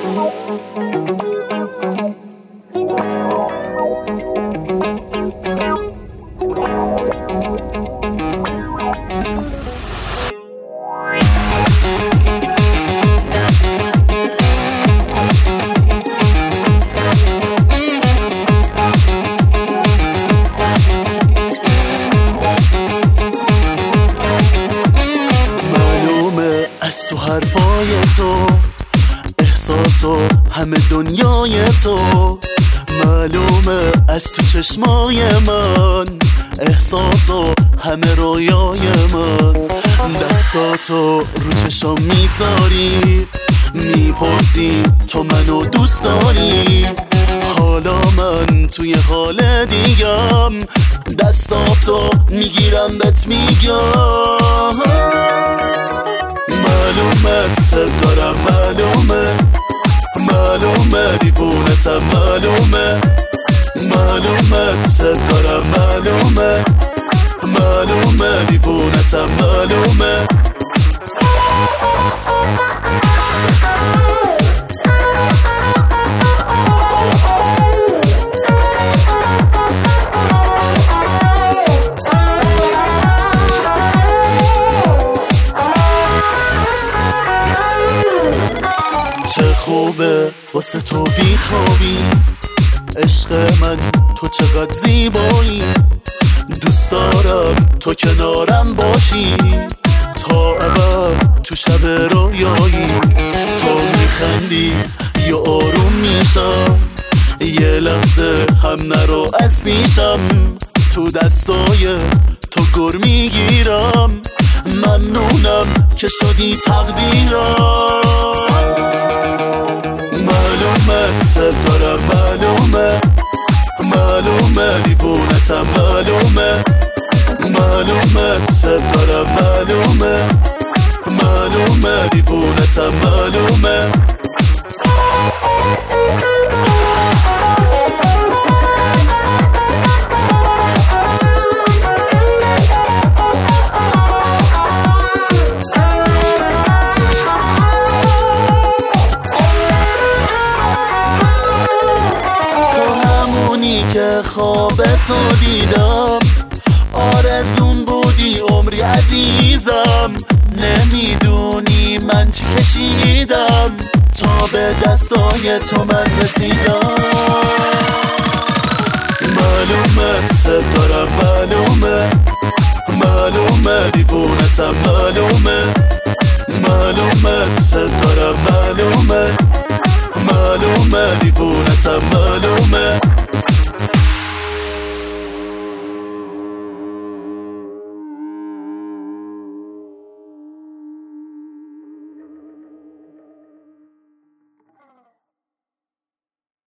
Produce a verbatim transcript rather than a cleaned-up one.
از تو حرفای تو احساس و همه دنیای تو معلومه، از تو چشمای من احساس و همه رویای من. دستاتو رو چشم میذاری، میپرسی تو منو دوست داری. حالا من توی حال دیگم، دستاتو میگیرم بهت میگم معلومه دوست دارم، معلومه معلومه دیوونتم، معلومه معلومه دوست دارم، معلومه معلومه دیوونتم، معلومه. چه خوبه واسه تو بی خوابی، عشق من تو چقدر زیبایی. دوست دارم تو کنارم باشی تا ابد تو شب رویایی. تو میخندی یا آروم میشم، یه لحظه هم نرو از پیشم. تو دستای تو گر میگیرم، ممنونم که شدی تقدیرم. معلومه دوست دارم، معلومه معلومه دیوونتم، معلومه معلومه دوست دارم، معلومه معلومه دیوونتم، معلومه. که خواب تو دیدم، آرزون بودی عمری عزیزم. نمیدونی من چی کشیدم تا به دستای تو من رسیدم. معلومه دوست دارم، معلومه معلومه دیوونتم، معلومه معلومه دوست دارم، معلومه معلومه دیوونتم، معلومه.